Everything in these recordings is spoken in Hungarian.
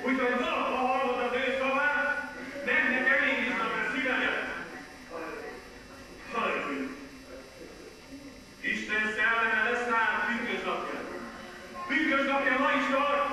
Úgyhogy valaha hallod az ő szavát, mennek elindítani a szívedet. Halleluja! Isten szelleme leszáll pünkösdapja. Pünkösdapja ma is tart.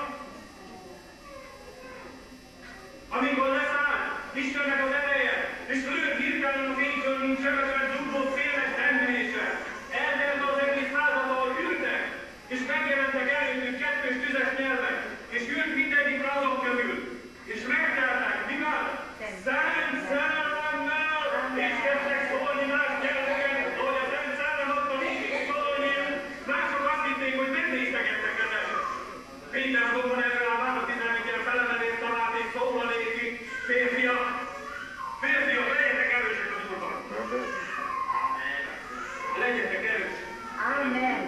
Amikor leszáll Istennek az ereje, és lőtt hirtelen az égből, mint sebesen zúgó széles tendülése. Elverte az egész házat, ahol ültek, és megjelentek előttük kettős tüzes nyelvek, és ült mindegyik azok közül, és megteltek, mivel? Szent szellemmel, és kezdtek szólni más nyelveken, ahogy a Szent Szellem adta végig szólni, mások azt hitték, hogy megnéztegettek ezek. Péter azonban erről a Mára 14-en felemelés talált és szólva néki, férfiak, legyetek erősek az Úrban. Legyetek erősek. Amen.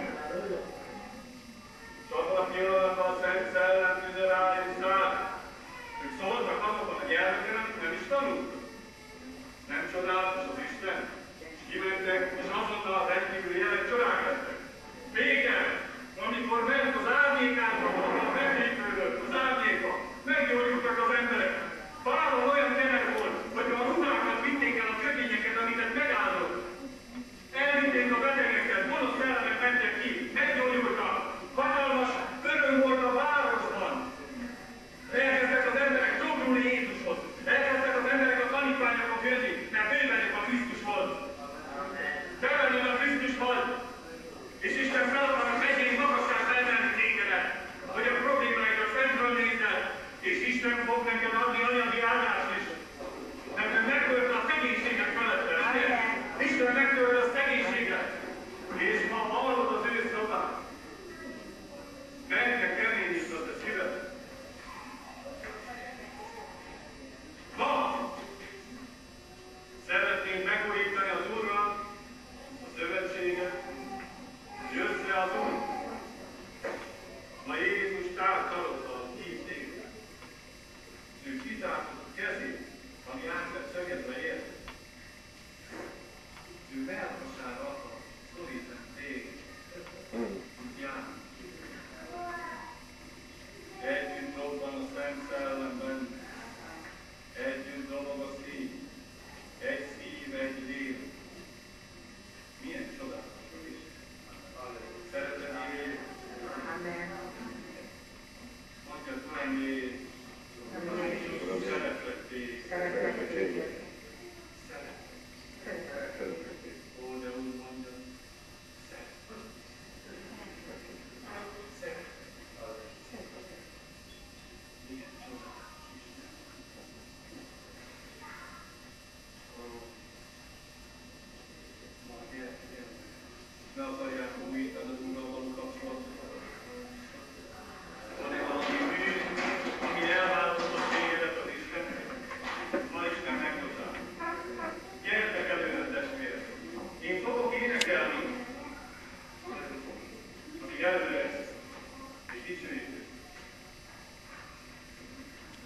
Csapat jön a Szent Szellem tüze rá és száll. Ők szóltak azokon a nyelveken, amit nem is tanultak. Nem csodálatos az Isten? És kimentek, és azonnal az rendkívüli jelek csodák lettek. Péter, amikor ment az árnyékában, ahol meglépődött az árnyéka, meggyógyultak az emberek. Pálon olyan tenek volt, hogy a ruhákat vitték el a kötényeket, amiket megáldott. Elvitték a betegeket, gonosz szellemek mentek ki, meggyógyultak. Hatalmas öröm volt a városban. Elkezdtek az emberek csókolni Jézushoz. Elkezdtek az emberek a tanítványokhoz jönni, mert ő bennük a Krisztus volt. Te bennük a Krisztus volt. És Isten fel akarnak megyei magasságra emelni tégedet, hogy a problémáikat fentről nézzel, és Isten fog neked adni anyagi áldást is. Neked megtörte a szegénységet felettel, ugye? Isten megtörte a szegénységet. És ha hallod az ő szavát, mennek keményítsd a szíved. Ma szeretnénk megújítani az Úrral a szövetséget, jössz le az Úr. Ma Jézus tárcsalattal hív téged. Ő kitártott a kezét, ami át lett szögedve ért. Ő melkasára akar szorítani téged. Jár. Együtt robban a Szent Szellemben, együtt dobog a szív, egy szív, egy lélek. Milyen csodálatos az Isten. Szereted Jézus? Amen. Mondja, Uram Jézus, szeretlek téged. Szeretlek téged. Ó, de úgy mondja, milyen csodálatos Isten. Ma gyerekek, ne akarják újítani az Úrral való kapcsolatot. Van-e valami bűn, ami elváltozott tégedet az Istennek? Ma Isten megbocsát. Gyertek előre, testvérek! Én fogok énekelni, akik előre és dicsőítő.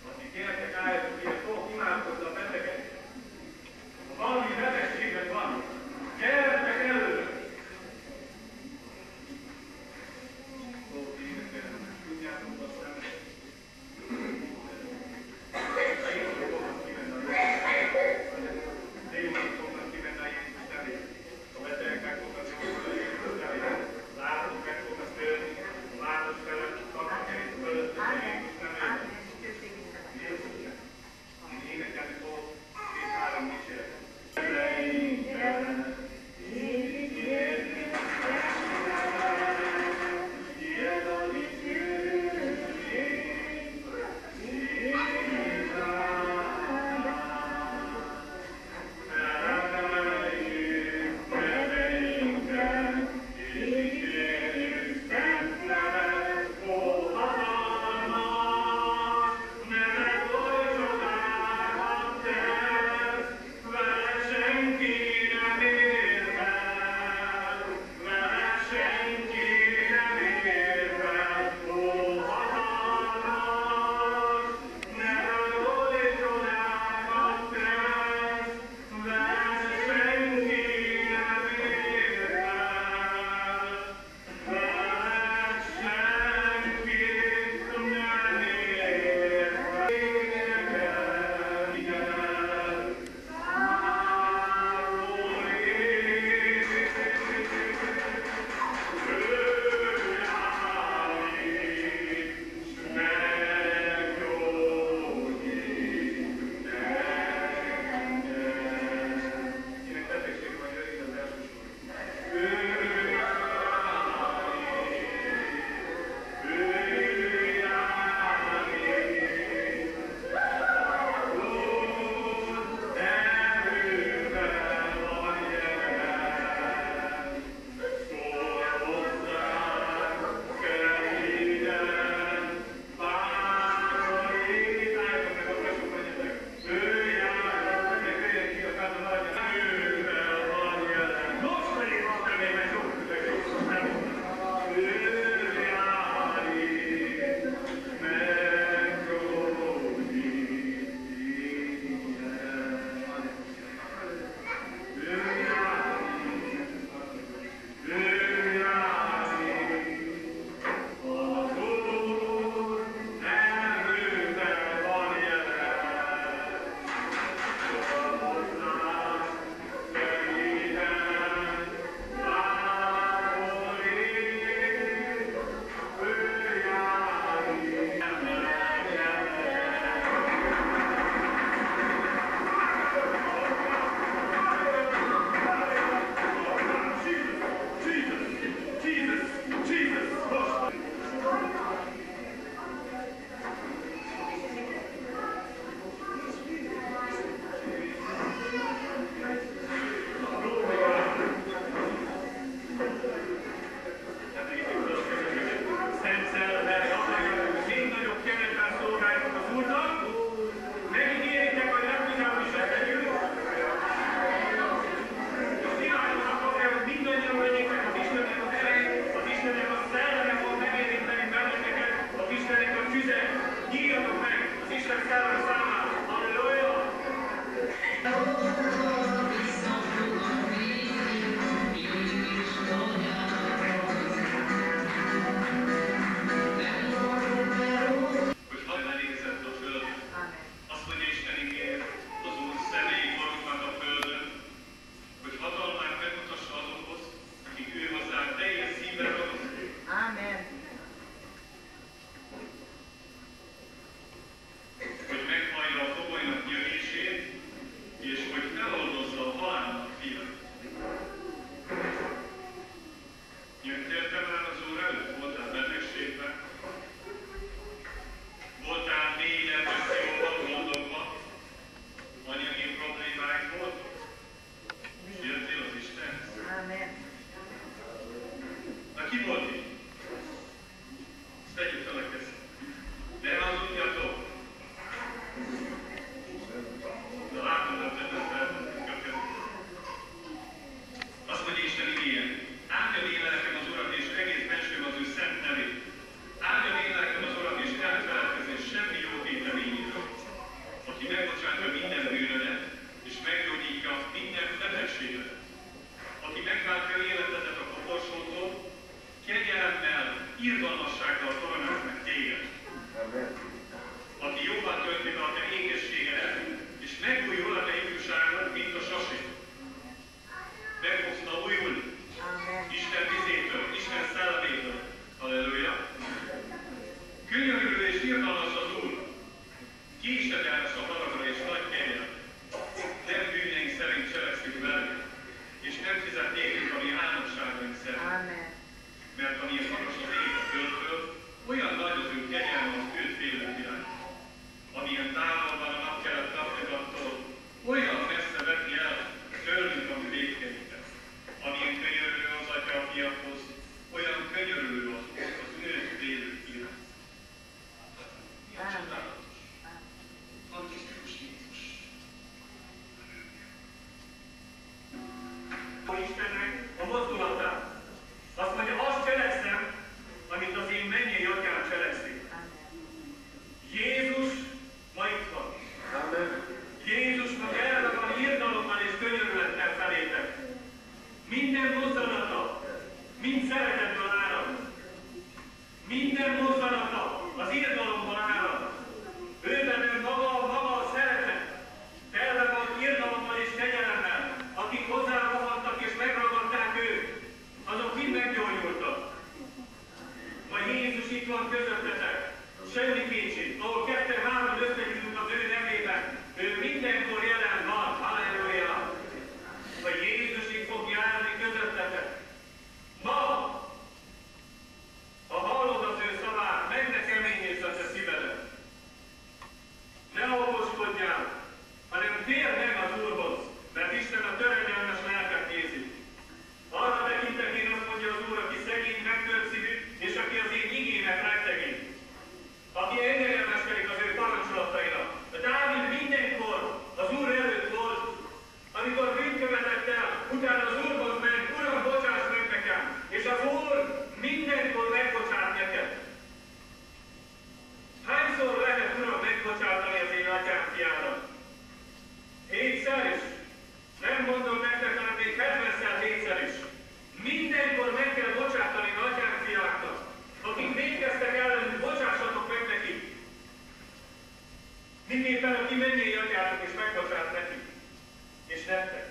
Miképpen a ti mennyei atyátok is megbocsát nekik, és nektek.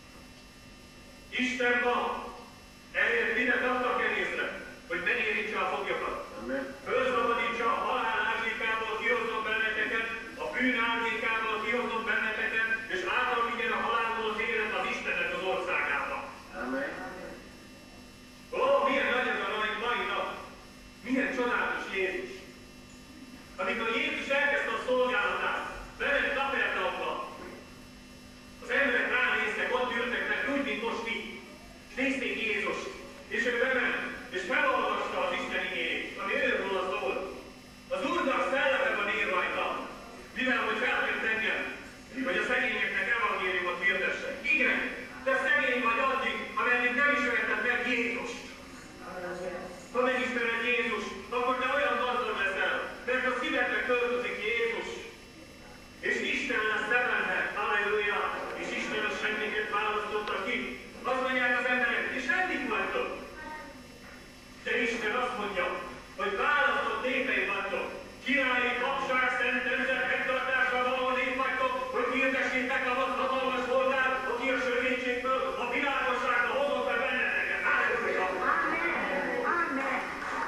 Isten van, ezért mindent adta kerészre, hogy megérintse a foglyokat. Fölszabadítsa a halál árnyékából, kihozzon benneteket, a bűn árnyékából, kihozzon benneteket, és átalvigyen a halálból az élet az Istennek az országába. Amen. Ó, milyen nagy ez a mai nap! Milyen csodálatos Jézus! Amikor Jézus elkezdte a szolgálatát, bement Kapernaumba, az emberek ránéztek, ott ültek meg, úgy, mint most így, és nézték Jézust, és ő bement, és felolvasta az Isten igéjét, ami őről szól. Az Úrnak szelleme van ír rajta, mivel hogy feltett engem, hogy a szegényeknek evangéliumot hirdessek. Igen, te szegény vagy addig, ameddig nem ismerted meg Jézust. Ha megismered Jézust, akkor te olyan gazdag leszel, mert a szívedbe költözik Jézus. És Isten lesz te benne, halleluja, és Isten a semmiket választotta ki. Azt mondják az emberek, és eddig vagytok. De Isten azt mondja, hogy választott népei vagytok. Királyi papság, szent nemzet, megtartásra való nép vagytok, hogy hirdessétek a hatalmas voltát, aki a sötétségből a világosságra hozott be benneteket. Halleluja! Amen.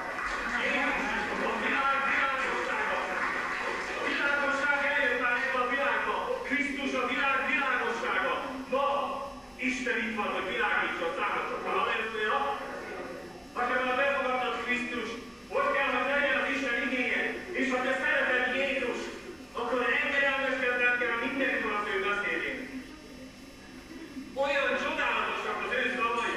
A világ világossága. A világosság eljött már ebbe a világba. Krisztus a világ világossága. Ma Isten itt van, hogy világítsa a számotokra. Halleluja! Ha te már befogadtad Krisztust, ott kell, hogy legyen az Isten igénye. És ha te szereted Jézus, akkor engedelmeskedned kell mindenkor az ő beszédén. Olyan csodálatosak az ő szavai.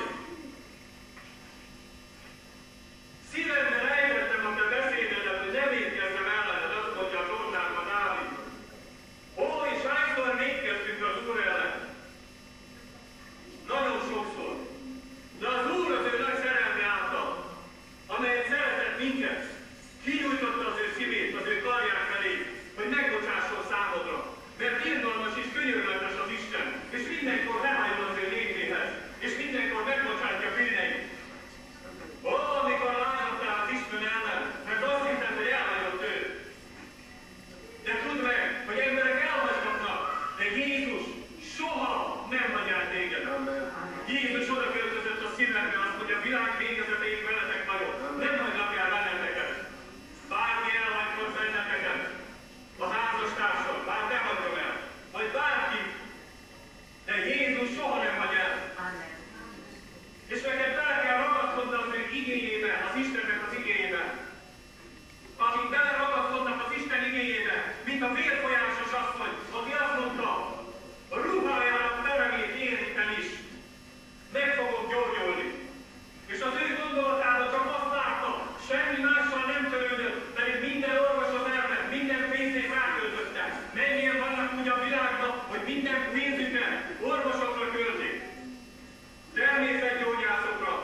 Szívemben eljöttem a te beszédedet, hogy ne védkezzem ellened, azt mondja a Zsoltárban Dávid. Ó, és hányszor védkeztünk az Úr ellen? Nagyon sokszor. De az Úr az ő nagy szerelme által, amelyet szeretett minket, kinyújtotta az ő szívét, az ő karját felé, hogy megbocsásson számodra. Mert irgalmas és könyörületes az Isten, és mindenkor lehajol az ő népéhez, és mindenkor megbocsátja bűneit. Ó, amikor lázadtál az Isten ellen, mert azt hitted, hogy elhagyott ő. De tudd meg, hogy emberek elhagyhatnak, de Jézus soha nem hagy el téged. Jézus oda költözött a szívembe, azt mondja, a világ végezetéig veletek vagyok. Nem hagylak el benneteket. Bármi elhagyhat benneteket. A házastársad, bár ne hagyom el. Vagy bárki. De Jézus soha nem hagy el. Amen. És neked bele kell ragaszkodni az ő igényébe, az Istennek az igényébe. Akik beleragaszkodnak az Isten igényébe, mint a vérfolyásos asszony, aki azt mondta, a ruhájának teremét érintem is, meg fogok gyógyulni. És az ő gondolatában csak azt látta, semmi mással nem törődött, pedig minden orvoshoz elment, minden pénzét ráköltötte. Mennyien vannak úgy a világban, hogy minden pénzüket orvosokra költik. Természetgyógyászokra.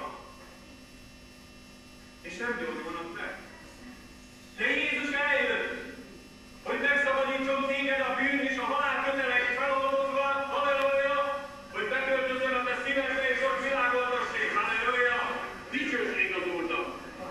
És nem gyógyulnak meg. De Jézus eljött, hogy megszabadítson téged a bűn és a halál köteleit feloldozva, halleluja, hogy beköltözön a te szívedbe és ott világoltassék, halleluja, dicsőség az Úrnak.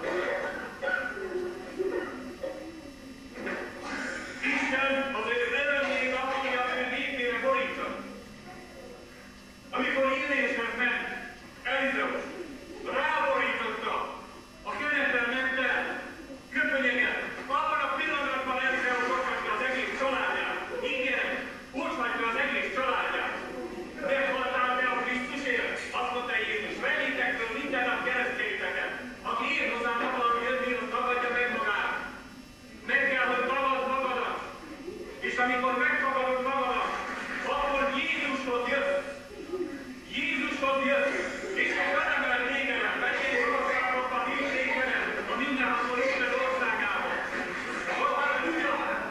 Isten az ő örömét akarja az ő népére borítani. Amikor Illéshez ment, Elizeus ráborította a kenepen megtelt köpönyeget, abban a pillanatban Elizeus ott hagyta az egész családját. Igen, ott hagyta az egész családját. Meghaltál te a Krisztusért? Azt mondta Jézus, vegyétek föl minden nap keresztényeket. Aki én hozzám akar jönni, az tagadja meg magát. Meg kell, hogy tagad magadat. És amikor megtagadod magadat, akkor Jézushoz jössz. Jézushoz jössz, és ha felemel tégedet, vegyél országok a hívtégedet, a mindenható Isten országába. Halleluja!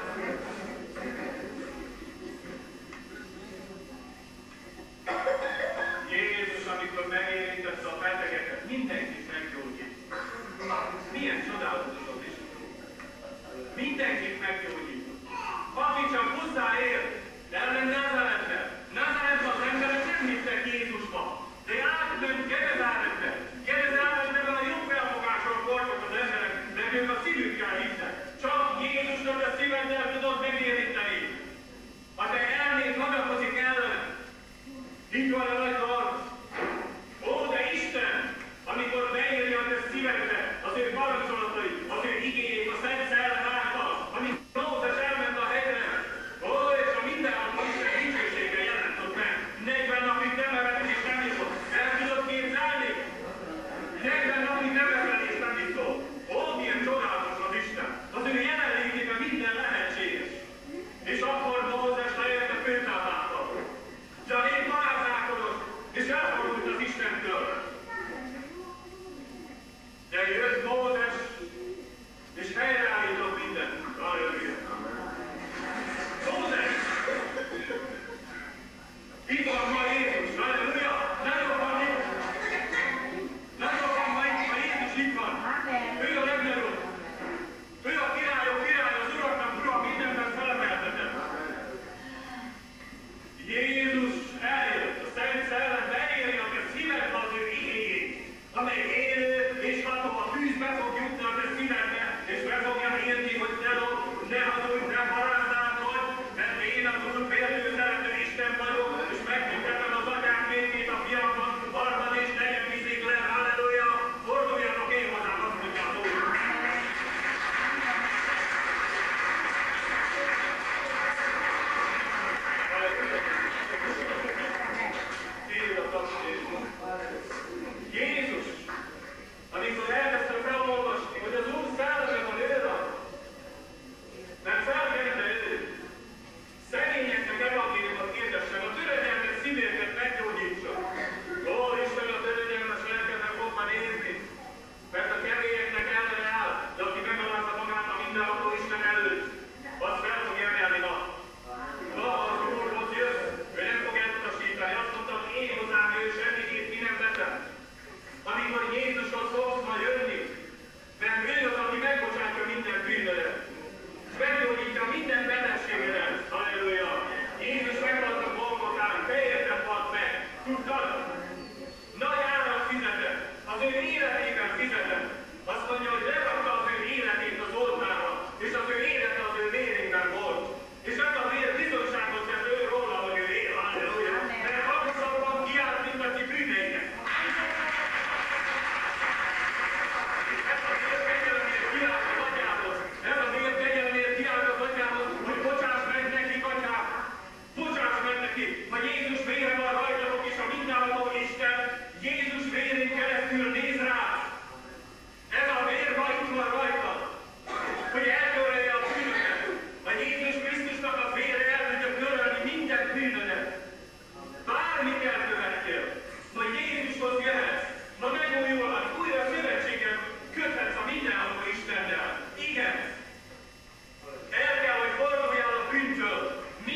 Jézus, amikor megérintette a betegeket, mindenkit meggyógyít. Milyen csodálatos az Isten. Mindenkit meggyógyít. Aki csak hozzáér, elment Názáretbe. Názáretben az ember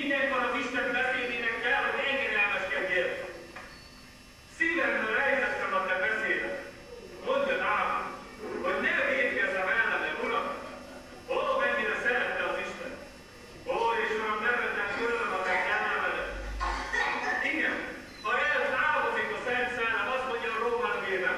Mindenkor az Isten beszédének kell, hogy engedelmeskedjél. Szívemben rejtettem a te beszédet. Mondjad ám, hogy ne védkezzem ellene, Uram. Ó, mennyire szerette az Isten. Ó, és Uram, ne vettem tőlem a te kellemedet. Igen, ha eltávozik a Szent Szellem, azt mondja a Rómánokében.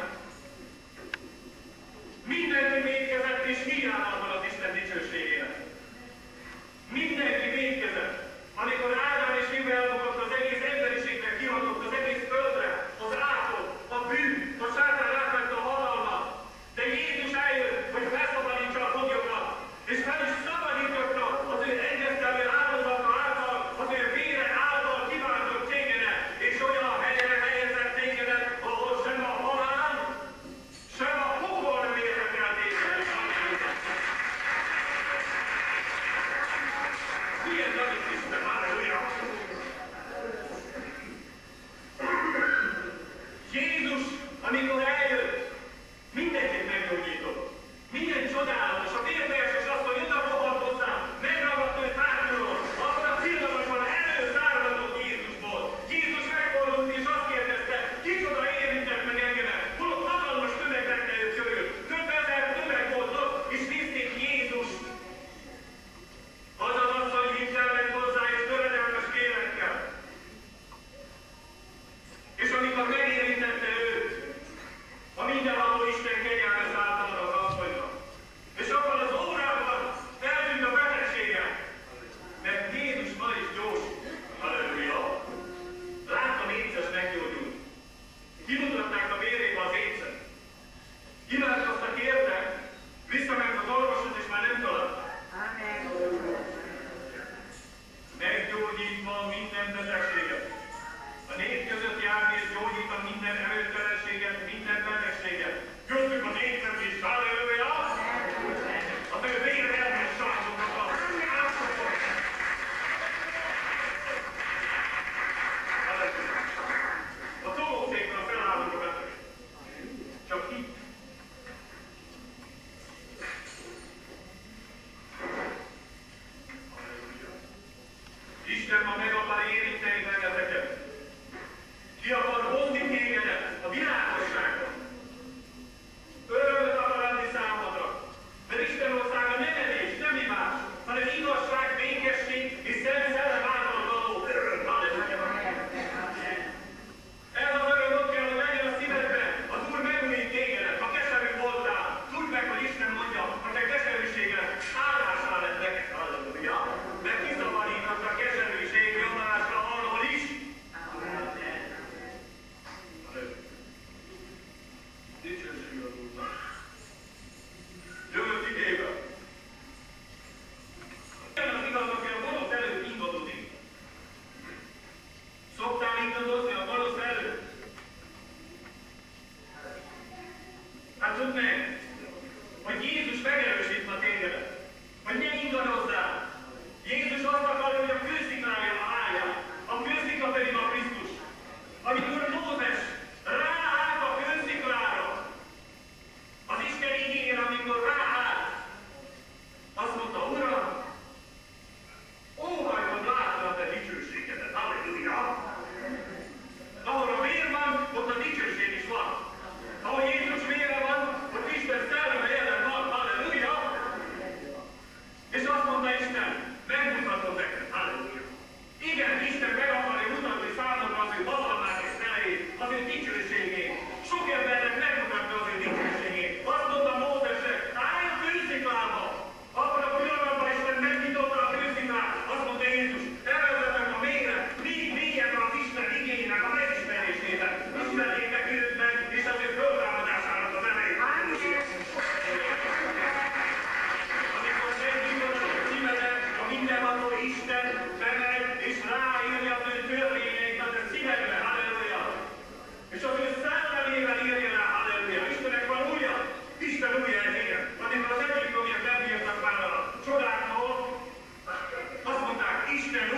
Mindenki védkezett és hiányban van az Isten dicsőségének. Mindenki védkezett. Amikor Ádám és Éva elbukott, az egész emberiségnek kihatott, az egész földre, az átok, a bűn, a sátán átvette a hatalmat. De Jézus eljött, hogy felszabadítsa a foglyokat, és fel is szabadította az ő egyesztelő áldozata által, az ő vére által kiváltott tégedet, és olyan helyre helyezett tégedet, ahol sem a halál, sem a pokol nem érhet el tégedet. Milyen nagy Isten, halleluja! Jézus, amikor eljött, mindenkit meggyógyított. Milyen csodálatos! A vérteljes asszony oda rohant hozzá, megragadta őt hátulról, akkor a pillanatban előszármazott Jézusból. Jézus megfordult és azt kérdezte, kicsoda érintett meg engemet, holott hatalmas tömeg vette őt körül. Több ezer tömeg volt ott, és nézték Jézust. Az az asszony hittel meg hozzá, és töredelmes kérlekkel. És amikor megérintette őt, a mindenható Isten kegyelme szállt oda az asszonyra. És abban az órában eltűnt a betegsége. Mert Jézus ma is gyógyít. Halleluja! Láttam, éces meggyógyult. Kimutatták a vérébe az écet. Imádkoztak érte, visszament az orvoshoz, és már nem találták. Meggyógyítva minden betegséget. A nép között járt és gyógyítva minden erőtelenséget, minden betegséget. Köztük az étszet is, halleluja! Az ő vérelmes sarkokat átszokott. A tolószékről felállunk a beteg. Csak itt. Isten ma meg akar érinteni benneteket. Ki akar hozni tégedet a világosságra. Örömet akar adni számodra. Mert Isten országa nem evés, nem imás, hanem igazság, békesség és szent szellem által való öröm. Halleluja! Ez az öröm ott kell, hogy legyen a szívedben. Az Úr megújít tégedet, ha keserű voltál. Tudd meg, hogy Isten mondja, a te keserűséged áldásá lett neked. Halleluja! Mert kiszabadított a keserűség nyomásra arról is. Dicsőség az Úrnak. Jövő igében. Olyan az igaz, aki a gonosz előtt ingadozik. Szoktál ingadozni a gonosz előtt? Hát tudd meg, hogy Jézus megerősít ma tégedet. Hogy ne ingadozzál. Jézus azt akarja, hogy a kősziklája álljál. A kőszikla pedig a Krisztus. Amikor Mózes ráállt a kősziklára, az Isten igényére, amikor ráállt, azt mondta, Uram, óhajtod látni a te dicsőségedet. Halleluja! Ahol a vér van, ott a dicsőség is van. Ahol Jézus vére van, ott Isten szelleme jelen van. Halleluja! És azt mondta Isten, megmutatom neked. Halleluja! Igen, Isten meg akarja mutatni számomra az ő hatalmát és erejét, az ő dicsőségét. Sok embernek megmutatta az ő dicsőségét. Azt mondta Mózesnek, állj a kősziklába! Abban a pillanatban Isten megnyitotta a kősziklát. Azt mondta Jézus, elvezetem a mélyre, még mélyebbre az Isten igényének a megismerésében. Ismerjétek őt meg, és az ő föltámadásának az erejét. Amikor megnyitotta a szívedet, a mindenható Isten bemegy, és ráírja az ő törvényeit az ő szívedbe. Halleluja! És az ő szellemével írja rá, halleluja! Istennek van újja? Isten újja ez igen. Amikor az egyiptomiak nem bírtak már a csodáktól, azt mondták, Isten